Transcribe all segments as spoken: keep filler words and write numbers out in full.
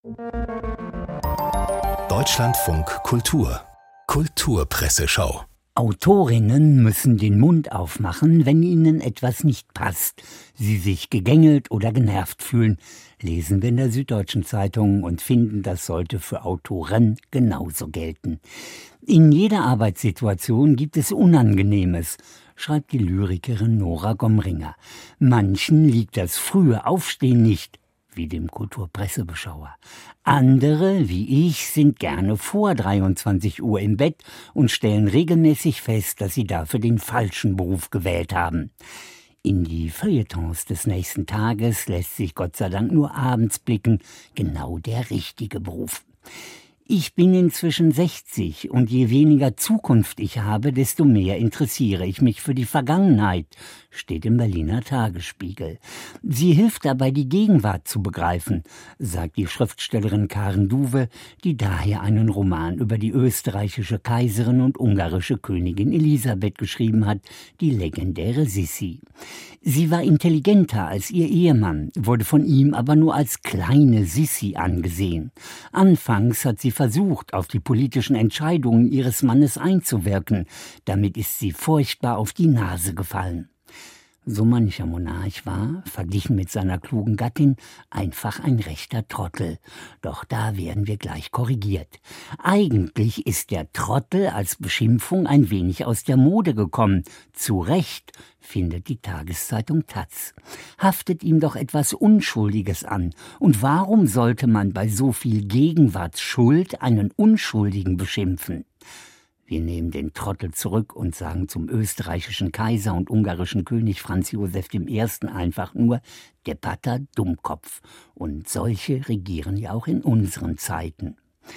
Deutschlandfunk Kultur Kulturpresseschau. Autorinnen müssen den Mund aufmachen, wenn ihnen etwas nicht passt, sie sich gegängelt oder genervt fühlen, lesen wir in der Süddeutschen Zeitung und finden, das sollte für Autoren genauso gelten. In jeder Arbeitssituation gibt es Unangenehmes, schreibt die Lyrikerin Nora Gomringer. Manchen liegt das frühe Aufstehen nicht, wie dem Kulturpressebeschauer. Andere, wie ich, sind gerne vor dreiundzwanzig Uhr im Bett und stellen regelmäßig fest, dass sie dafür den falschen Beruf gewählt haben. In die Feuilletons des nächsten Tages lässt sich Gott sei Dank nur abends blicken, genau der richtige Beruf. Ich bin inzwischen sechzig und je weniger Zukunft ich habe, desto mehr interessiere ich mich für die Vergangenheit, steht im Berliner Tagesspiegel. Sie hilft dabei, die Gegenwart zu begreifen, sagt die Schriftstellerin Karen Duwe, die daher einen Roman über die österreichische Kaiserin und ungarische Königin Elisabeth geschrieben hat, die legendäre Sissi. Sie war intelligenter als ihr Ehemann, wurde von ihm aber nur als kleine Sissi angesehen. Anfangs hat sie versucht, auf die politischen Entscheidungen ihres Mannes einzuwirken. Damit ist sie furchtbar auf die Nase gefallen. So mancher Monarch war, verglichen mit seiner klugen Gattin, einfach ein rechter Trottel. Doch da werden wir gleich korrigiert. Eigentlich ist der Trottel als Beschimpfung ein wenig aus der Mode gekommen. Zu Recht, findet die Tageszeitung Taz. Haftet ihm doch etwas Unschuldiges an. Und warum sollte man bei so viel Gegenwartsschuld einen Unschuldigen beschimpfen? Wir nehmen den Trottel zurück und sagen zum österreichischen Kaiser und ungarischen König Franz Josef der Erste. einfach nur depperter Dummkopf. Und solche regieren ja auch in unseren Zeiten.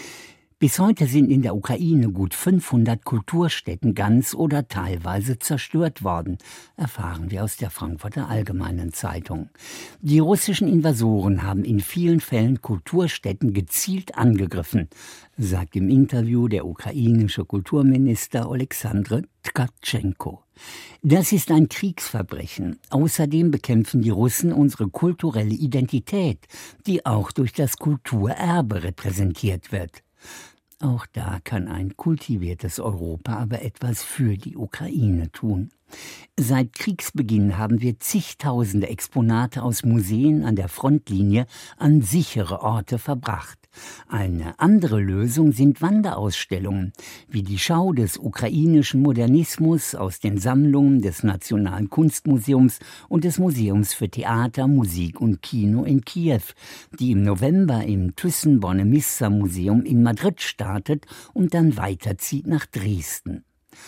Bis heute sind in der Ukraine gut fünfhundert Kulturstätten ganz oder teilweise zerstört worden, erfahren wir aus der Frankfurter Allgemeinen Zeitung. Die russischen Invasoren haben in vielen Fällen Kulturstätten gezielt angegriffen, sagt im Interview der ukrainische Kulturminister Oleksandr Tkatschenko. Das ist ein Kriegsverbrechen. Außerdem bekämpfen die Russen unsere kulturelle Identität, die auch durch das Kulturerbe repräsentiert wird. Auch da kann ein kultiviertes Europa aber etwas für die Ukraine tun. Seit Kriegsbeginn haben wir zigtausende Exponate aus Museen an der Frontlinie an sichere Orte verbracht. Eine andere Lösung sind Wanderausstellungen, wie die Schau des ukrainischen Modernismus aus den Sammlungen des Nationalen Kunstmuseums und des Museums für Theater, Musik und Kino in Kiew, die im November im Thyssen-Bornemisza-Museum in Madrid startet und dann weiterzieht nach Dresden.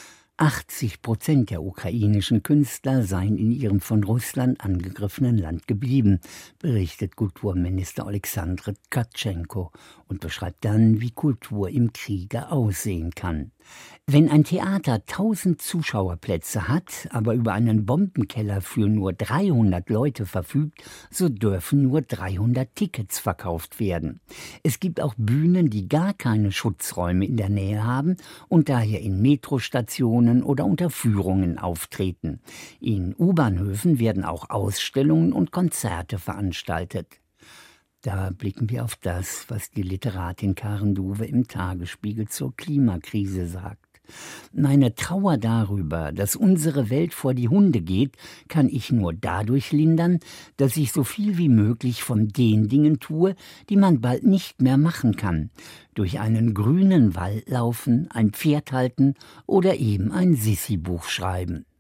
achtzig Prozent der ukrainischen Künstler seien in ihrem von Russland angegriffenen Land geblieben, berichtet Kulturminister Oleksandr Tkatschenko und beschreibt dann, wie Kultur im Kriege aussehen kann. Wenn ein Theater tausend Zuschauerplätze hat, aber über einen Bombenkeller für nur dreihundert Leute verfügt, so dürfen nur dreihundert Tickets verkauft werden. Es gibt auch Bühnen, die gar keine Schutzräume in der Nähe haben und daher in Metrostationen oder unter Führungen auftreten. In U-Bahnhöfen werden auch Ausstellungen und Konzerte veranstaltet. Da blicken wir auf das, was die Literatin Karen Duwe im Tagesspiegel zur Klimakrise sagt. Meine Trauer darüber, dass unsere Welt vor die Hunde geht, kann ich nur dadurch lindern, dass ich so viel wie möglich von den Dingen tue, die man bald nicht mehr machen kann. Durch einen grünen Wald laufen, ein Pferd halten oder eben ein Sissi-Buch schreiben.